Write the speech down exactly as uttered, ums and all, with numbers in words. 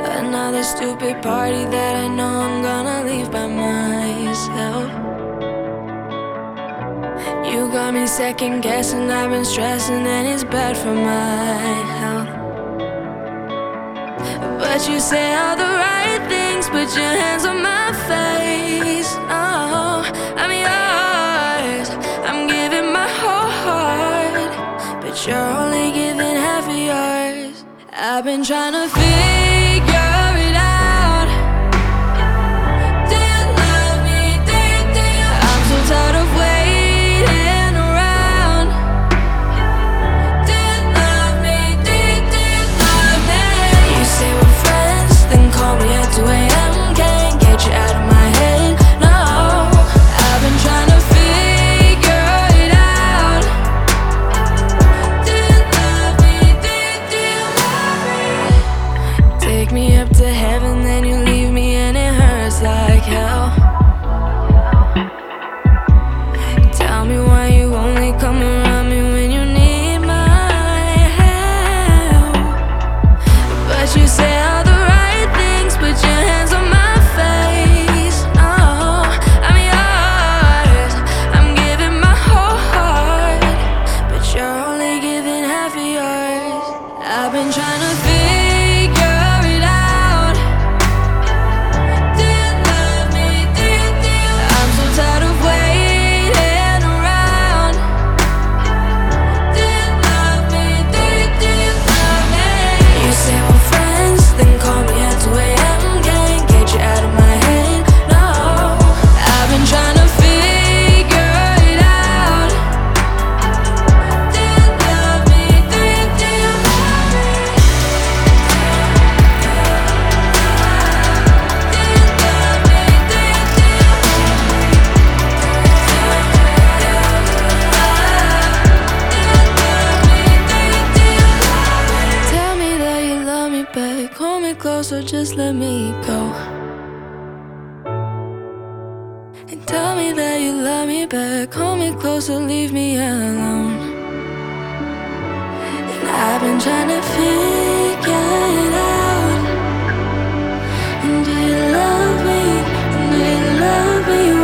Another stupid party that I know I'm gonna leave by myself. You got me second guessing, I've been stressing, and it's bad for my health. But you say all the right things, put your hands on my face. Oh, I'm yours, I'm giving my whole heart, but you're only giving half of yours. I've been trying to figure it out. Do you love me? Do you, do you? I'm so tired of waiting around. Do you love me? Do you, do you love me? You say we're friends, then call me at two a m Can't get you out of my head, no. I've been trying to figure it out. Do you love me? Do you, do you love me? Take me up to heaven, then you leave me and it hurts like hell. Tell me why you only come around me when you need my help. But you say all the right things, put your hands on my face. Oh, I'm yours, I'm giving my whole heart, but you're only giving half of yours. I've been trying to figure it out. Do you love me? Do you, do you? I'm so tired of waiting around. Do you love me? Do you, do you love me? You say we're friends, then call me at two a m Can't get you out of my head, no. I've been trying to figure it out. Do you love me? Do you, do you love me? Do you love me? Do you, do you Tell me that you love me back, hold me close or just let me go. And tell me that you love me back, hold me close or leave me alone. And I've been trying to figure it out. And do you love me? And do you love me?